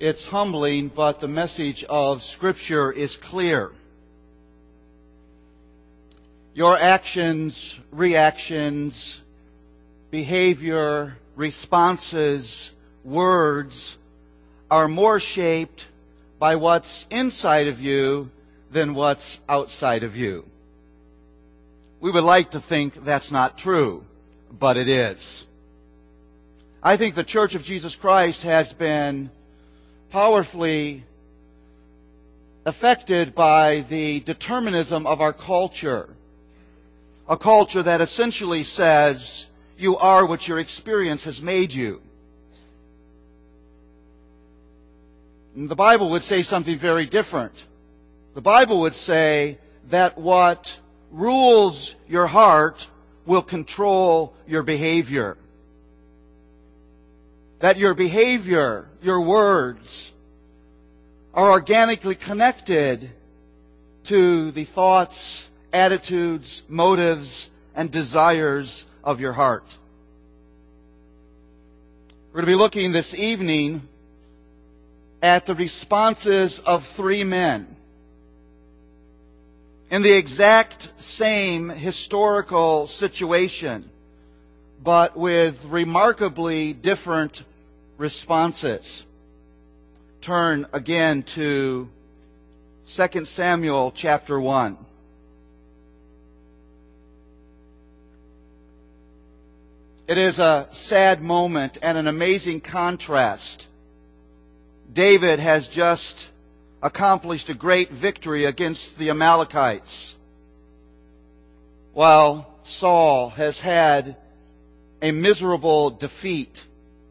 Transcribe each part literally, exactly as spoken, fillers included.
It's humbling, but the message of Scripture is clear. Your actions, reactions, behavior, responses, words are more shaped by what's inside of you than what's outside of you. We would like to think that's not true, but it is. I think the Church of Jesus Christ has been powerfully affected by the determinism of our culture. A culture that essentially says, you are what your experience has made you. And the Bible would say something very different. The Bible would say that what rules your heart will control your behavior. That your behavior, your words, are organically connected to the thoughts, attitudes, motives, and desires of your heart. We're going to be looking this evening at the responses of three men in the exact same historical situation, but with remarkably different responses. Turn again to Second Samuel chapter one. It is a sad moment and an amazing contrast. David has just accomplished a great victory against the Amalekites, while Saul has had a miserable defeat,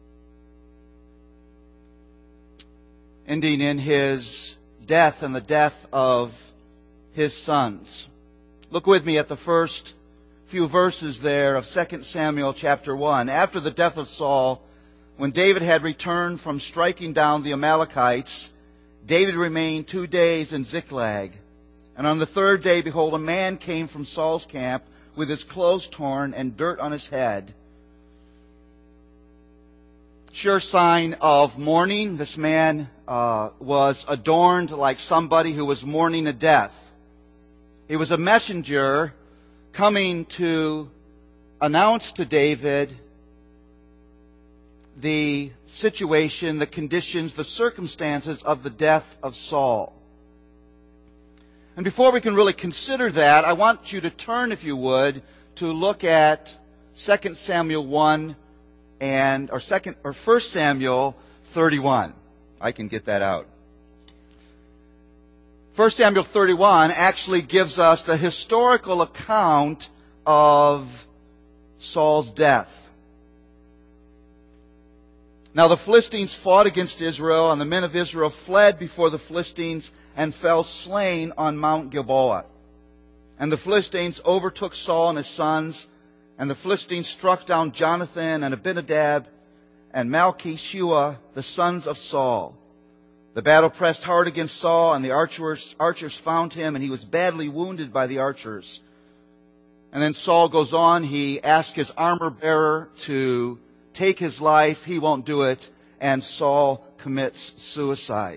ending in his death and the death of his sons. Look with me at the first few verses there of Second Samuel chapter one. After the death of Saul, when David had returned from striking down the Amalekites, David remained two days in Ziklag. And on the third day, behold, a man came from Saul's camp with his clothes torn and dirt on his head. Sure sign of mourning. This man uh, was adorned like somebody who was mourning a death. He was a messenger coming to announce to David the situation, the conditions, the circumstances of the death of Saul. And before we can really consider that, I want you to turn, if you would, to look at Second Samuel one and or second or First Samuel thirty-one. I can get that out. First Samuel thirty-one actually gives us the historical account of Saul's death. Now the Philistines fought against Israel, and the men of Israel fled before the Philistines and fell slain on Mount Gilboa. And the Philistines overtook Saul and his sons, and the Philistines struck down Jonathan and Abinadab and Malchishua, the sons of Saul. The battle pressed hard against Saul, and the archers, archers found him, and he was badly wounded by the archers. And then Saul goes on, he asks his armor bearer to take his life. He won't do it, and Saul commits suicide.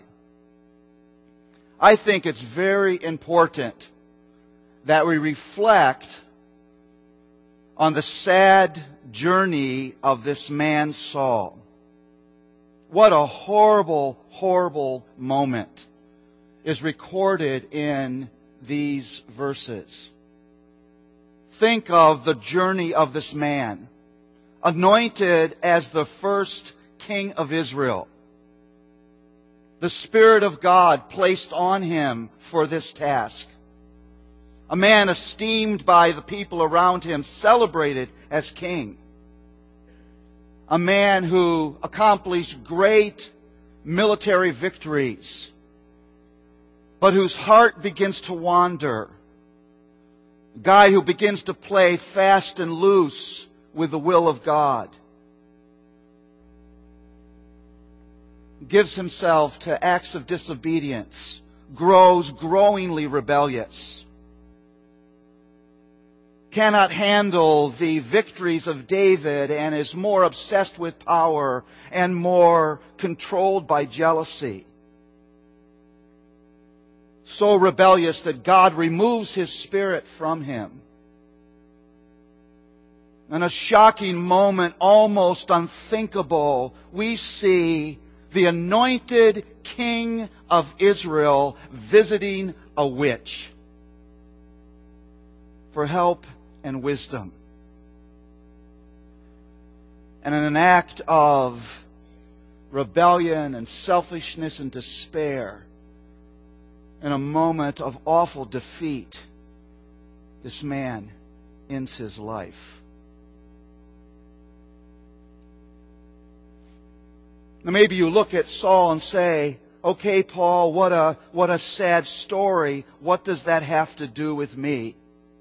I think it's very important that we reflect on the sad journey of this man Saul. What a horrible, horrible moment is recorded in these verses. Think of the journey of this man, anointed as the first king of Israel. The Spirit of God placed on him for this task. A man esteemed by the people around him, celebrated as king. A man who accomplished great military victories, but whose heart begins to wander. A guy who begins to play fast and loose with the will of God. Gives himself to acts of disobedience. Grows growingly rebellious. Cannot handle the victories of David and is more obsessed with power and more controlled by jealousy. So rebellious that God removes His Spirit from him. In a shocking moment, almost unthinkable, we see the anointed King of Israel visiting a witch for help and wisdom. And in an act of rebellion and selfishness and despair, in a moment of awful defeat, this man ends his life. Now maybe you look at Saul and say, okay, Paul, what a, what a sad story. What does that have to do with me?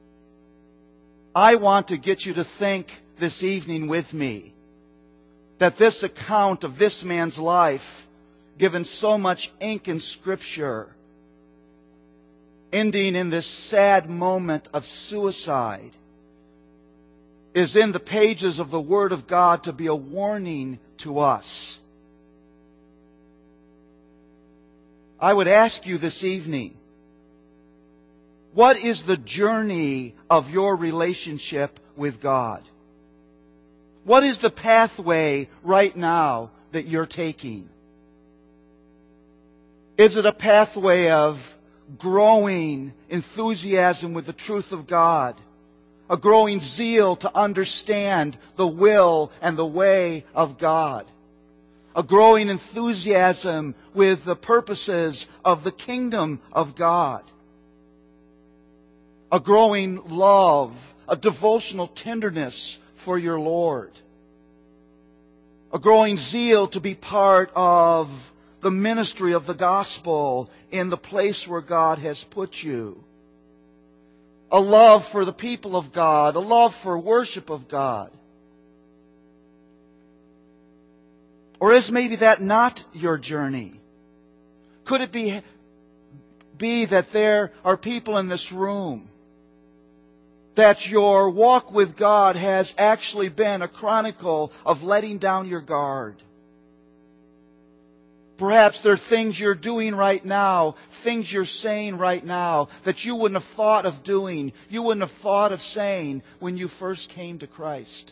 I want to get you to think this evening with me that this account of this man's life, given so much ink in Scripture, ending in this sad moment of suicide, is in the pages of the Word of God to be a warning to us. I would ask you this evening, what is the journey of your relationship with God? What is the pathway right now that you're taking? Is it a pathway of growing enthusiasm with the truth of God? A growing zeal to understand the will and the way of God? A growing enthusiasm with the purposes of the kingdom of God? A growing love, a devotional tenderness for your Lord? A growing zeal to be part of the ministry of the gospel in the place where God has put you? A love for the people of God, a love for worship of God? Or is maybe that not your journey? Could it be, be that there are people in this room that your walk with God has actually been a chronicle of letting down your guard? Perhaps there are things you're doing right now, things you're saying right now that you wouldn't have thought of doing, you wouldn't have thought of saying when you first came to Christ.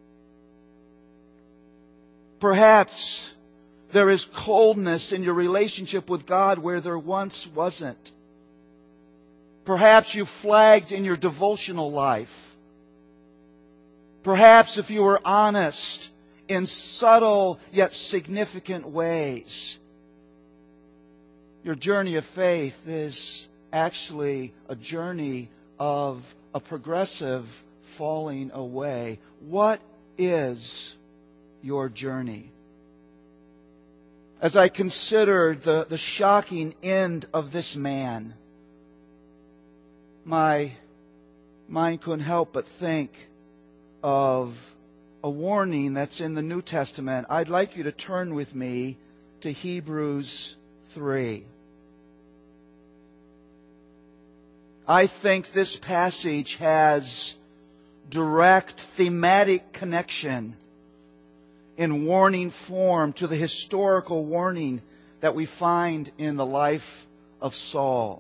Perhaps there is coldness in your relationship with God where there once wasn't. Perhaps you flagged in your devotional life. Perhaps, if you were honest, in subtle yet significant ways, your journey of faith is actually a journey of a progressive falling away. What is your journey? As I considered the, the shocking end of this man, my mind couldn't help but think of a warning that's in the New Testament. I'd like you to turn with me to Hebrews three. I think this passage has direct thematic connection in warning form to the historical warning that we find in the life of Saul.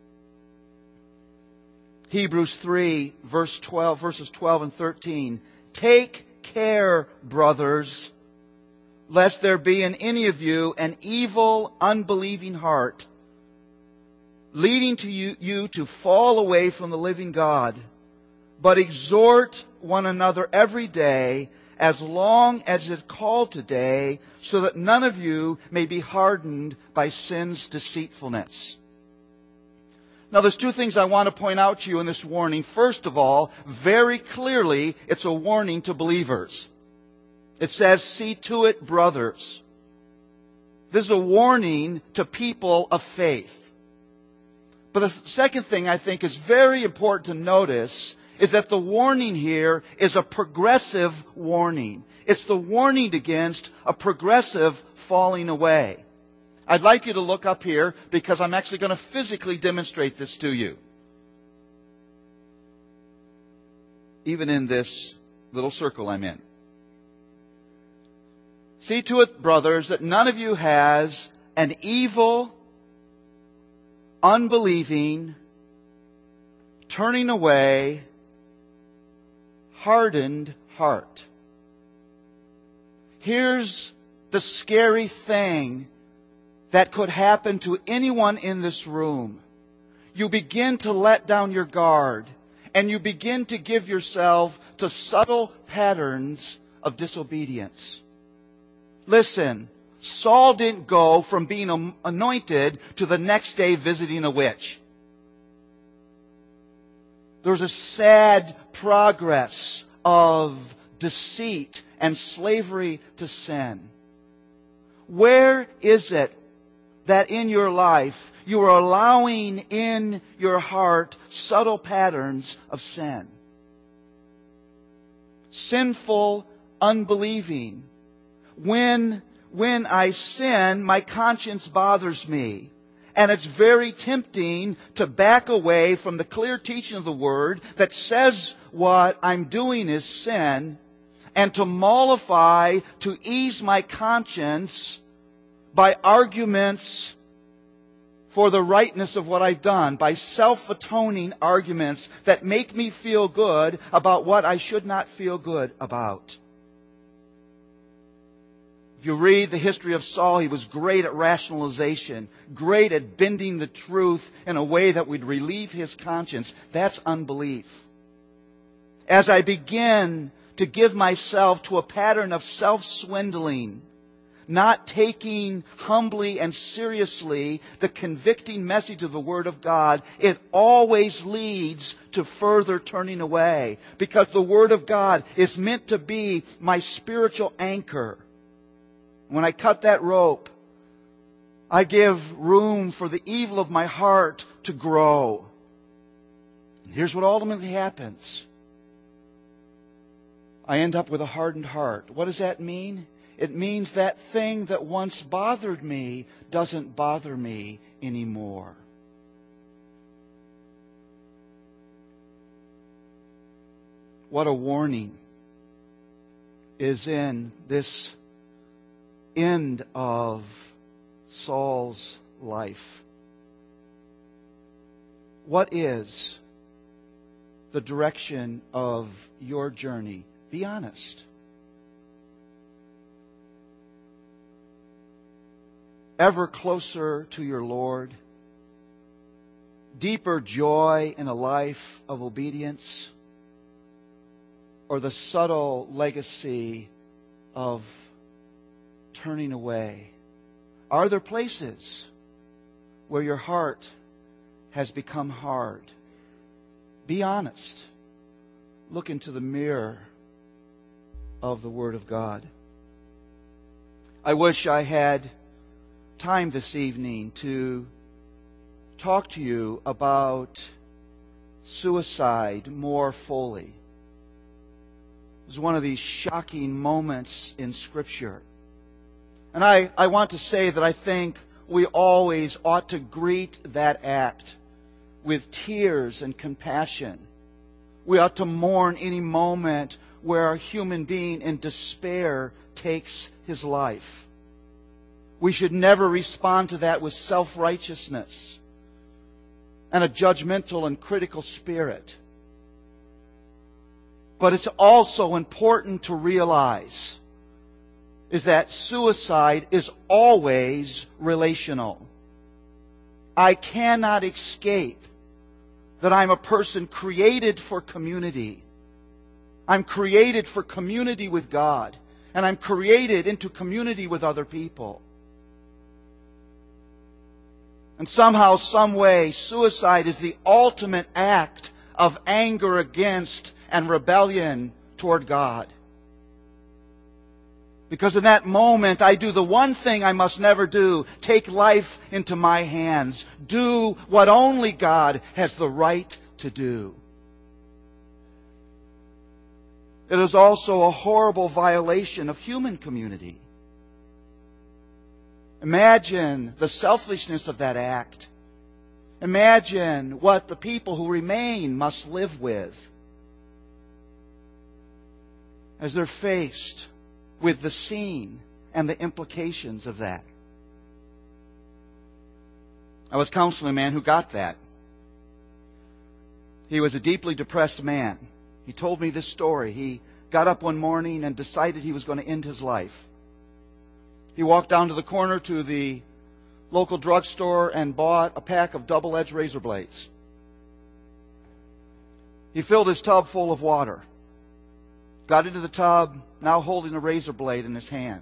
Hebrews three, verse twelve, verses twelve and thirteen. Take care, brothers, lest there be in any of you an evil, unbelieving heart, leading to you, you to fall away from the living God. But exhort one another every day, as long as it's called today, so that none of you may be hardened by sin's deceitfulness. Now, there's two things I want to point out to you in this warning. First of all, very clearly, it's a warning to believers. It says, see to it, brothers. This is a warning to people of faith. But the second thing I think is very important to notice is that the warning here is a progressive warning. It's the warning against a progressive falling away. I'd like you to look up here because I'm actually going to physically demonstrate this to you. Even in this little circle I'm in. See to it, brothers, that none of you has an evil, unbelieving, turning away, hardened heart. Here's the scary thing that could happen to anyone in this room. You begin to let down your guard, and you begin to give yourself to subtle patterns of disobedience. Listen, Saul didn't go from being anointed to the next day visiting a witch. There's a sad progress of deceit and slavery to sin. Where is it that in your life you are allowing in your heart subtle patterns of sin? Sinful unbelieving. When, when I sin, my conscience bothers me. And it's very tempting to back away from the clear teaching of the Word that says what I'm doing is sin, and to mollify, to ease my conscience by arguments for the rightness of what I've done, by self-atoning arguments that make me feel good about what I should not feel good about. If you read the history of Saul, he was great at rationalization, great at bending the truth in a way that would relieve his conscience. That's unbelief. As I begin to give myself to a pattern of self-swindling, not taking humbly and seriously the convicting message of the Word of God, it always leads to further turning away. Because the Word of God is meant to be my spiritual anchor. When I cut that rope, I give room for the evil of my heart to grow. And here's what ultimately happens. I end up with a hardened heart. What does that mean? It means that thing that once bothered me doesn't bother me anymore. What a warning is in this end of Saul's life. What is the direction of your journey? Be honest. Ever closer to your Lord? Deeper joy in a life of obedience? Or the subtle legacy of turning away? Are there places where your heart has become hard? Be honest. Look into the mirror of the Word of God. I wish I had time this evening to talk to you about suicide more fully. This is one of these shocking moments in Scripture. And I, I want to say that I think we always ought to greet that act with tears and compassion. We ought to mourn any moment where a human being in despair takes his life. We should never respond to that with self-righteousness and a judgmental and critical spirit. But it's also important to realize is that suicide is always relational. I cannot escape that I'm a person created for community. I'm created for community with God, and I'm created into community with other people. And somehow, some way, suicide is the ultimate act of anger against and rebellion toward God. Because in that moment, I do the one thing I must never do, take life into my hands, do what only God has the right to do. It is also a horrible violation of human community. Imagine the selfishness of that act. Imagine what the people who remain must live with as they're faced with the scene and the implications of that. I was counseling a man who got that. He was a deeply depressed man. He told me this story. He got up one morning and decided he was going to end his life. He walked down to the corner to the local drugstore and bought a pack of double-edged razor blades. He filled his tub full of water, got into the tub, now holding a razor blade in his hand.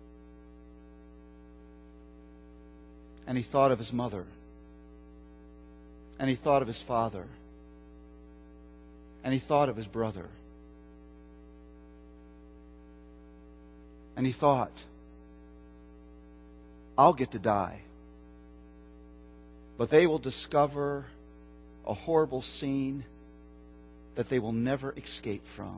And he thought of his mother. And he thought of his father. And he thought of his brother. And he thought, I'll get to die. But they will discover a horrible scene that they will never escape from.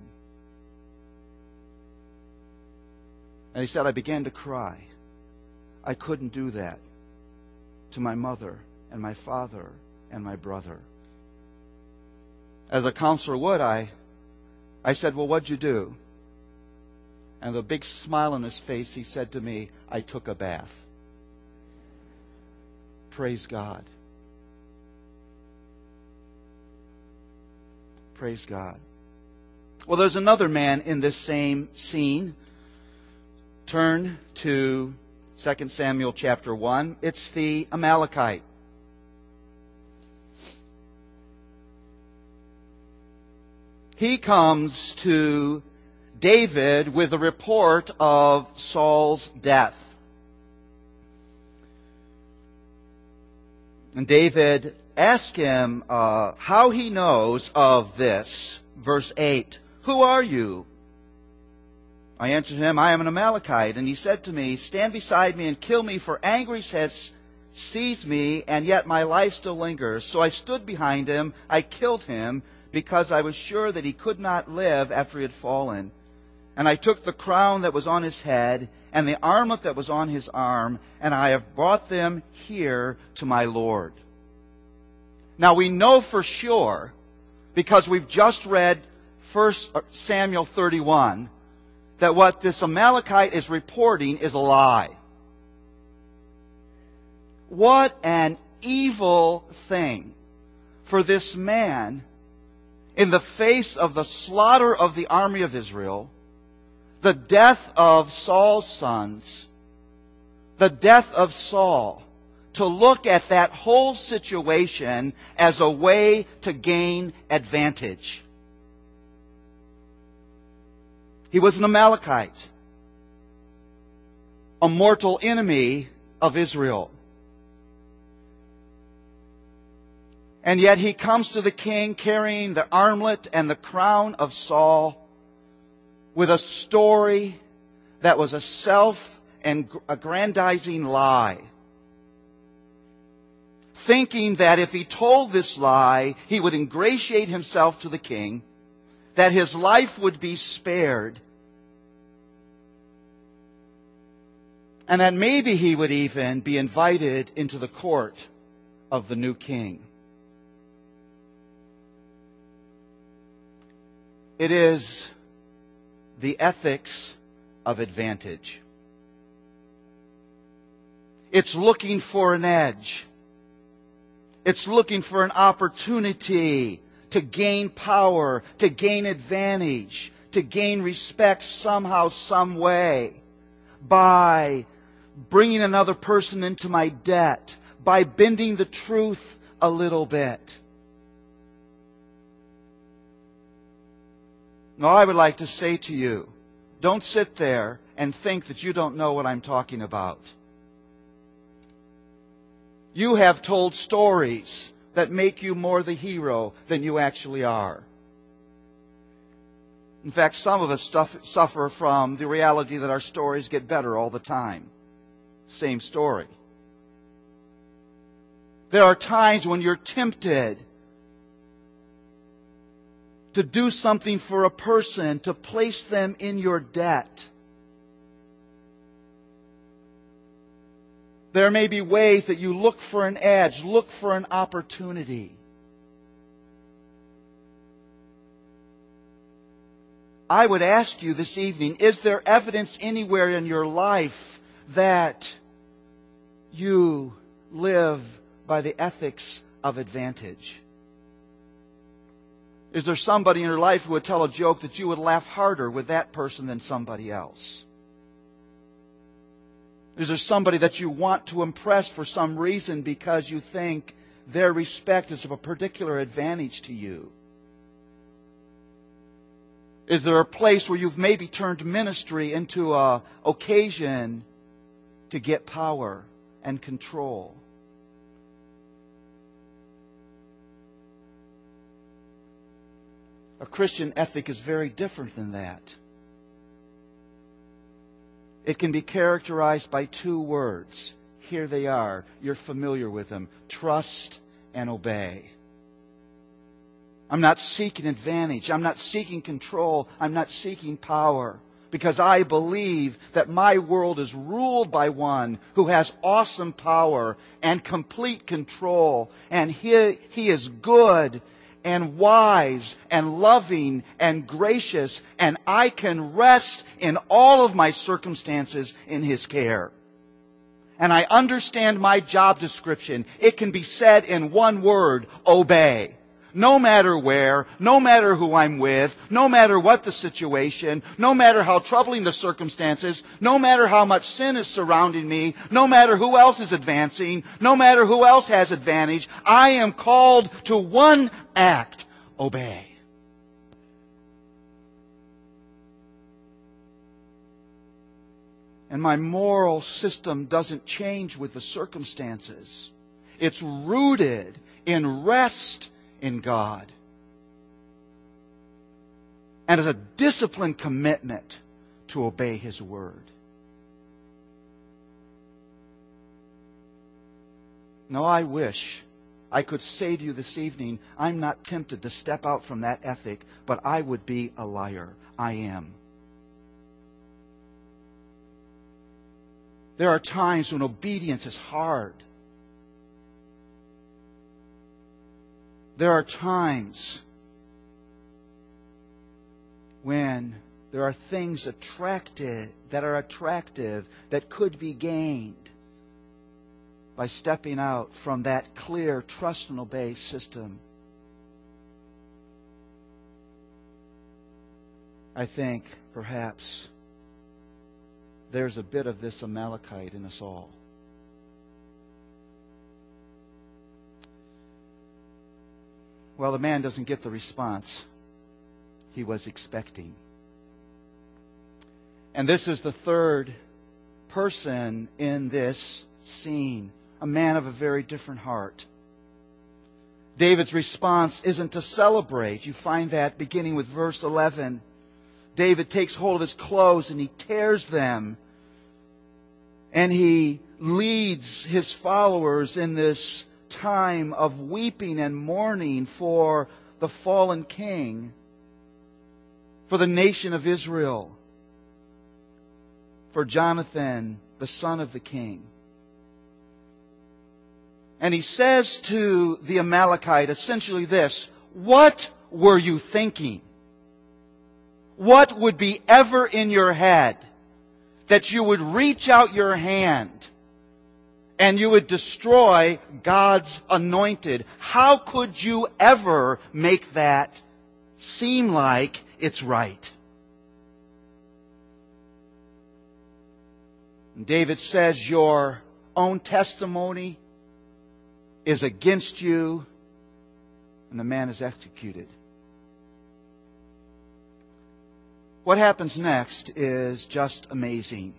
And he said, I began to cry. I couldn't do that to my mother and my father and my brother. As a counselor would, I, I said, well, what'd you do? And with a big smile on his face, he said to me, I took a bath. Praise God. Praise God. Well, there's another man in this same scene. Turn to Second Samuel chapter one. It's the Amalekite. He comes to David with a report of Saul's death. And David asks him uh, how he knows of this. Verse eight, who are you? I answered him, I am an Amalekite. And he said to me, stand beside me and kill me, for anguish has seized me, and yet my life still lingers. So I stood behind him, I killed him, because I was sure that he could not live after he had fallen. And I took the crown that was on his head and the armlet that was on his arm, and I have brought them here to my Lord. Now we know for sure, because we've just read First Samuel thirty-one, that what this Amalekite is reporting is a lie. What an evil thing for this man, in the face of the slaughter of the army of Israel, the death of Saul's sons, the death of Saul, to look at that whole situation as a way to gain advantage. He was an Amalekite, a mortal enemy of Israel. And yet he comes to the king carrying the armlet and the crown of Saul with a story that was a self-aggrandizing lie. Thinking that if he told this lie, he would ingratiate himself to the king, that his life would be spared, and that maybe he would even be invited into the court of the new king. It is the ethics of advantage. It's looking for an edge. It's looking for an opportunity to gain power, to gain advantage, to gain respect somehow, some way, by bringing another person into my debt, by bending the truth a little bit. Now, I would like to say to you, don't sit there and think that you don't know what I'm talking about. You have told stories that make you more the hero than you actually are. In fact, some of us stuff, suffer from the reality that our stories get better all the time. Same story. There are times when you're tempted to do something for a person, to place them in your debt. There may be ways that you look for an edge, look for an opportunity. I would ask you this evening, is there evidence anywhere in your life that you live by the ethics of advantage? Is there somebody in your life who would tell a joke that you would laugh harder with that person than somebody else? Is there somebody that you want to impress for some reason because you think their respect is of a particular advantage to you? Is there a place where you've maybe turned ministry into an occasion to get power and control? A Christian ethic is very different than that. It can be characterized by two words. Here they are. You're familiar with them. Trust and obey. I'm not seeking advantage. I'm not seeking control. I'm not seeking power. Because I believe that my world is ruled by one who has awesome power and complete control. And he, he is good and wise and loving and gracious, and I can rest in all of my circumstances in His care. And I understand my job description. It can be said in one word: obey. No matter where, no matter who I'm with, no matter what the situation, no matter how troubling the circumstances, no matter how much sin is surrounding me, no matter who else is advancing, no matter who else has advantage, I am called to one act: obey. And my moral system doesn't change with the circumstances. It's rooted in rest in God. And as a disciplined commitment to obey His Word. Now I wish I could say to you this evening, I'm not tempted to step out from that ethic, but I would be a liar. I am. There are times when obedience is hard. There are times when there are things attracted, that are attractive, that could be gained by stepping out from that clear trust and obey system. I think perhaps there's a bit of this Amalekite in us all. Well, the man doesn't get the response he was expecting. And this is the third person in this scene, a man of a very different heart. David's response isn't to celebrate. You find that beginning with verse eleven. David takes hold of his clothes and he tears them. And he leads his followers in this time of weeping and mourning for the fallen king, for the nation of Israel, for Jonathan, the son of the king. And he says to the Amalekite essentially this: what were you thinking? What would be ever in your head that you would reach out your hand and you would destroy God's anointed? How could you ever make that seem like it's right? And David says, your own testimony is against you, and the man is executed. What happens next is just amazing.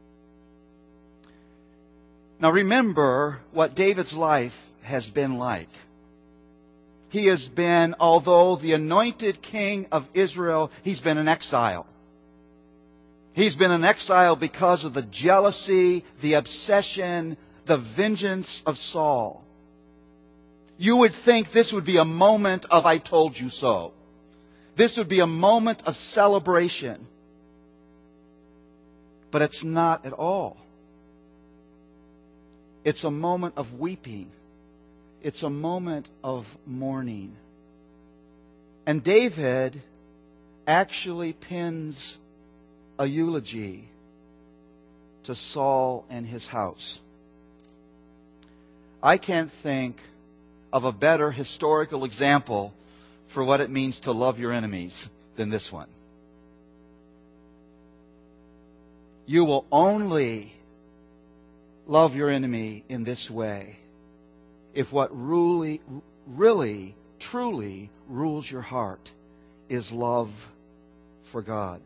Now remember what David's life has been like. He has been, although the anointed king of Israel, he's been in exile. He's been in exile because of the jealousy, the obsession, the vengeance of Saul. You would think this would be a moment of I told you so. This would be a moment of celebration. But it's not at all. It's a moment of weeping. It's a moment of mourning. And David actually pins a eulogy to Saul and his house. I can't think of a better historical example for what it means to love your enemies than this one. You will only love your enemy in this way if what really, really, truly rules your heart is love for God.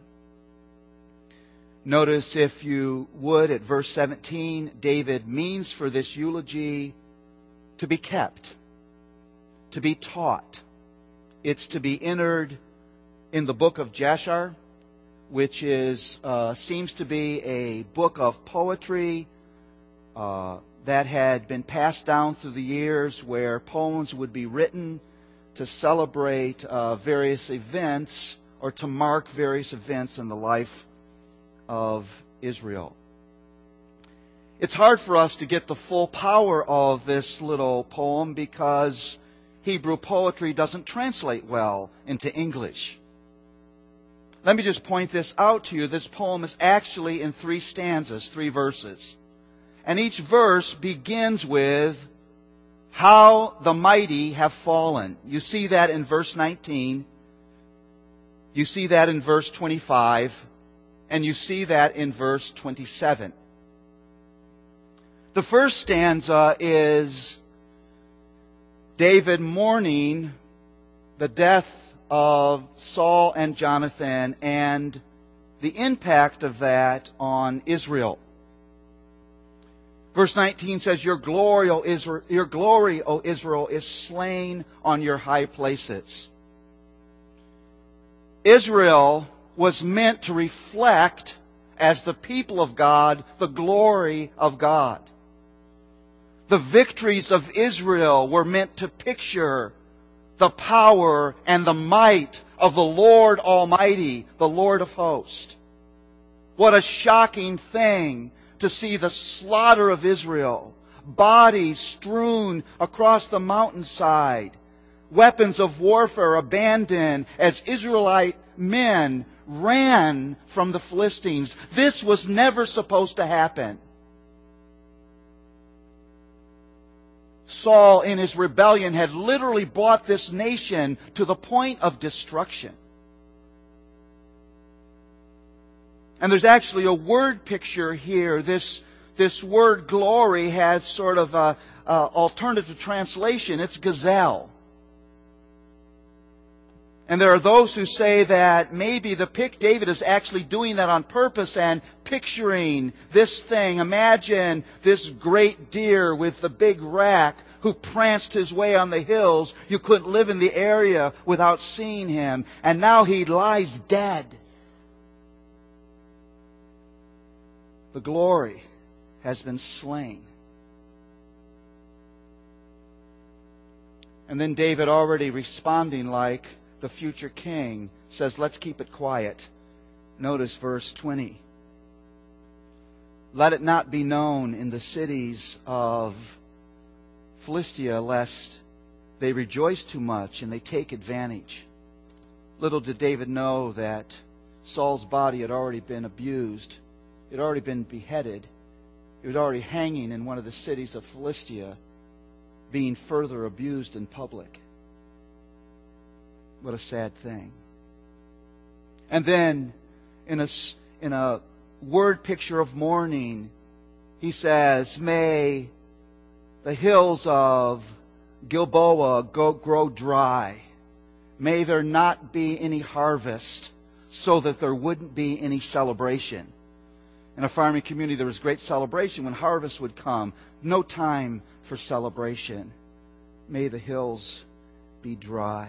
Notice, if you would, at verse seventeen, David means for this eulogy to be kept, to be taught. It's to be entered in the book of Jashar, which is uh, seems to be a book of poetry uh, that had been passed down through the years, where poems would be written to celebrate uh, various events or to mark various events in the life of Israel. It's hard for us to get the full power of this little poem because Hebrew poetry doesn't translate well into English. Let me just point this out to you. This poem is actually in three stanzas, three verses. And each verse begins with, "How the mighty have fallen." You see that in verse nineteen. You see that in verse twenty-five. And you see that in verse twenty-seven. The first stanza is David mourning the death of Saul and Jonathan and the impact of that on Israel. Verse nineteen says, Your glory, O Israel, your glory, O Israel, is slain on your high places. Israel was meant to reflect, as the people of God, the glory of God. The victories of Israel were meant to picture the power and the might of the Lord Almighty, the Lord of hosts. What a shocking thing to see the slaughter of Israel. Bodies strewn across the mountainside. Weapons of warfare abandoned as Israelite men ran from the Philistines. This was never supposed to happen. Saul, in his rebellion, had literally brought this nation to the point of destruction. And there's actually a word picture here. This, this word glory has sort of a, a alternative translation. It's gazelle. And there are those who say that maybe the pic David is actually doing that on purpose and picturing this thing. Imagine this great deer with the big rack who pranced his way on the hills. You couldn't live in the area without seeing him. And now he lies dead. The glory has been slain. And then David, already responding like the future king, says, let's keep it quiet. Notice verse twenty. Let it not be known in the cities of Philistia, lest they rejoice too much and they take advantage. Little did David know that Saul's body had already been abused. It had already been beheaded. It was already hanging in one of the cities of Philistia, being further abused in public. What a sad thing. And then, in a, in a word picture of mourning, he says, may the hills of Gilboa go, grow dry. May there not be any harvest, so that there wouldn't be any celebration. In a farming community, there was great celebration when harvest would come. No time for celebration. May the hills be dry.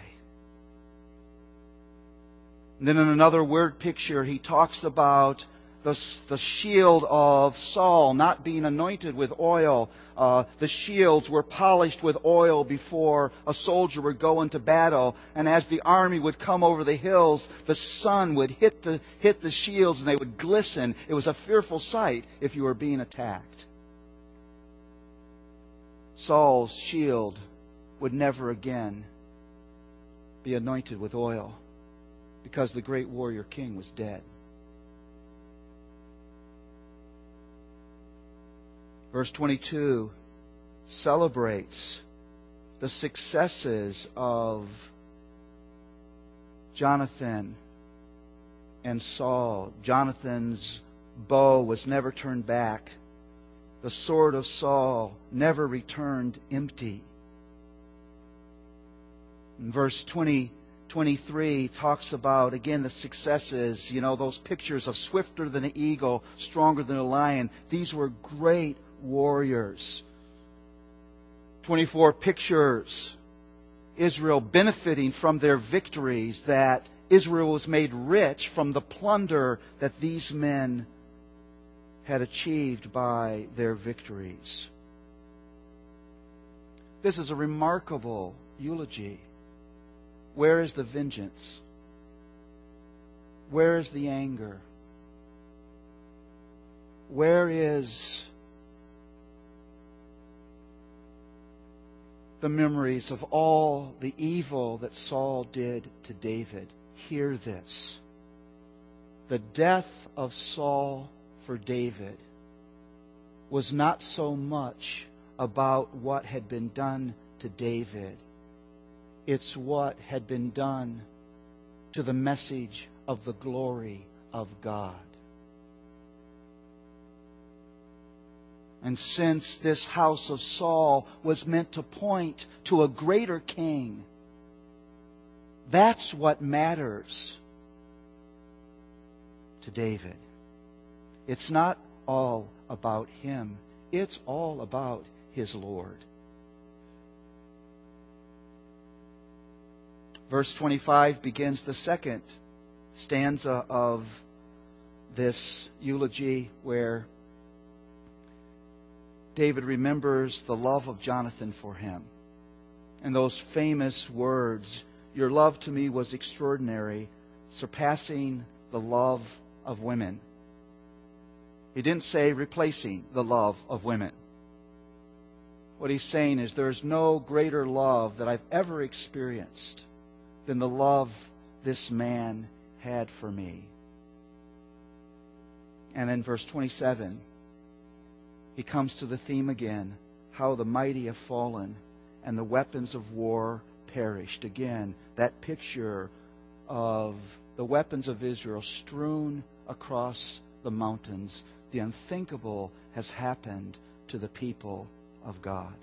And then in another word picture, he talks about the, the shield of Saul not being anointed with oil. Uh, the shields were polished with oil before a soldier would go into battle. And as the army would come over the hills, the sun would hit the, hit the shields and they would glisten. It was a fearful sight if you were being attacked. Saul's shield would never again be anointed with oil, because the great warrior king was dead. Verse twenty-two celebrates the successes of Jonathan and Saul. Jonathan's bow was never turned back. The sword of Saul never returned empty. And verse twenty, twenty-three talks about, again, the successes. You know, those pictures of swifter than an eagle, stronger than a lion. These were great warriors. twenty-four pictures Israel benefiting from their victories, that Israel was made rich from the plunder that these men had achieved by their victories. This is a remarkable eulogy. Where is the vengeance? Where is the anger? Where is the memories of all the evil that Saul did to David? Hear this. The death of Saul for David was not so much about what had been done to David. It's what had been done to the message of the glory of God. And since this house of Saul was meant to point to a greater king, that's what matters to David. It's not all about him. It's all about his Lord. Verse twenty-five begins the second stanza of this eulogy, where David remembers the love of Jonathan for him. And those famous words, "Your love to me was extraordinary, surpassing the love of women." He didn't say replacing the love of women. What he's saying is, there's no greater love that I've ever experienced than the love this man had for me. And in verse twenty-seven, he comes to the theme again, how the mighty have fallen and the weapons of war perished. Again, that picture of the weapons of Israel strewn across the mountains. The unthinkable has happened to the people of God.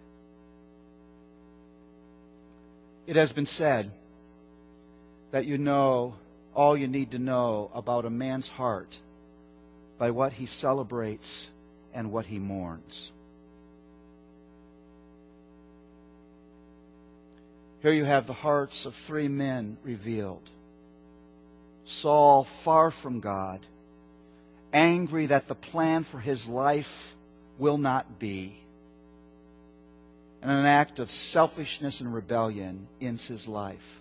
It has been said that you know all you need to know about a man's heart by what he celebrates and what he mourns. Here you have the hearts of three men revealed. Saul, far from God, angry that the plan for his life will not be. And an act of selfishness and rebellion ends his life.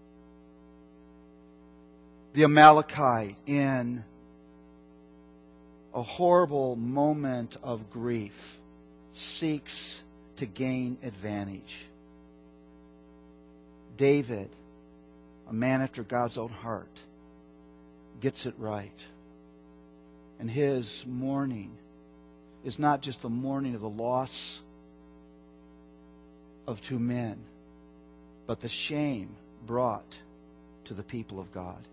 The Amalekite, in a horrible moment of grief, seeks to gain advantage. David, a man after God's own heart, gets it right. And his mourning is not just the mourning of the loss of two men, but the shame brought to the people of God.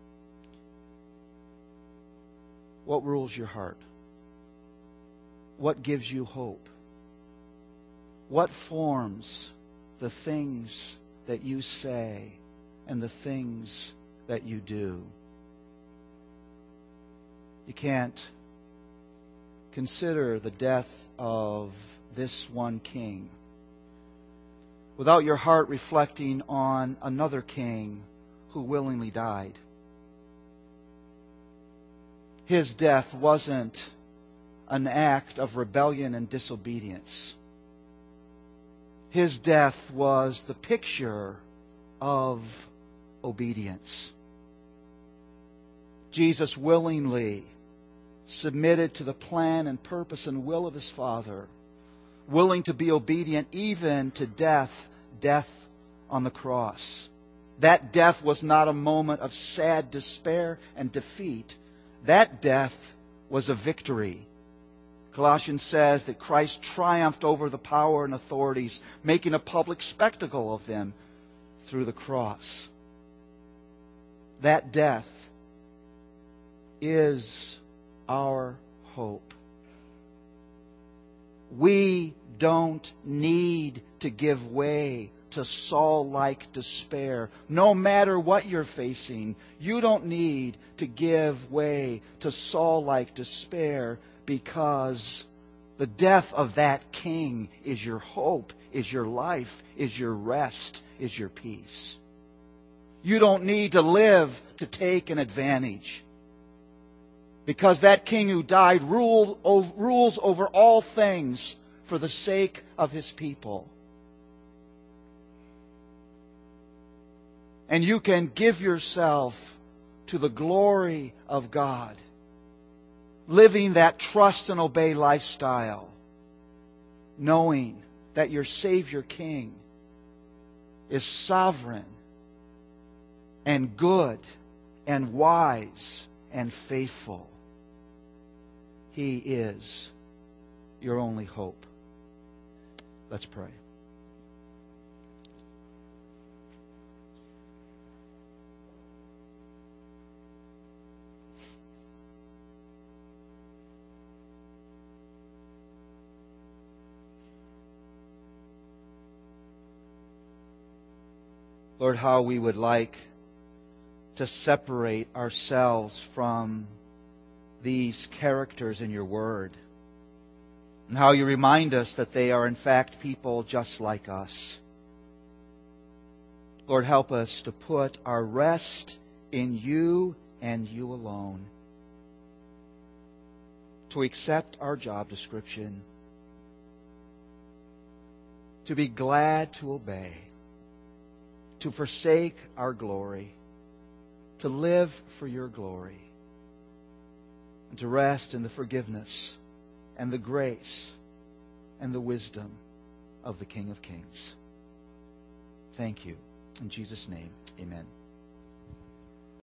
What rules your heart? What gives you hope? What forms the things that you say and the things that you do? You can't consider the death of this one king without your heart reflecting on another king who willingly died. His death wasn't an act of rebellion and disobedience. His death was the picture of obedience. Jesus willingly submitted to the plan and purpose and will of His Father, willing to be obedient even to death, death on the cross. That death was not a moment of sad despair and defeat. That death was a victory. Colossians says that Christ triumphed over the power and authorities, making a public spectacle of them through the cross. That death is our hope. We don't need to give way to Saul-like despair. No matter what you're facing, you don't need to give way to Saul-like despair, because the death of that king is your hope, is your life, is your rest, is your peace. You don't need to live to take an advantage, because that king who died ruled, rules over all things for the sake of his people. And you can give yourself to the glory of God, living that trust and obey lifestyle, knowing that your Savior King is sovereign and good and wise and faithful. He is your only hope. Let's pray. Lord, how we would like to separate ourselves from these characters in your Word, and how you remind us that they are in fact people just like us. Lord, help us to put our rest in you and you alone, to accept our job description, to be glad to obey, to forsake our glory, to live for your glory, and to rest in the forgiveness and the grace and the wisdom of the King of Kings. Thank you. In Jesus' name, amen.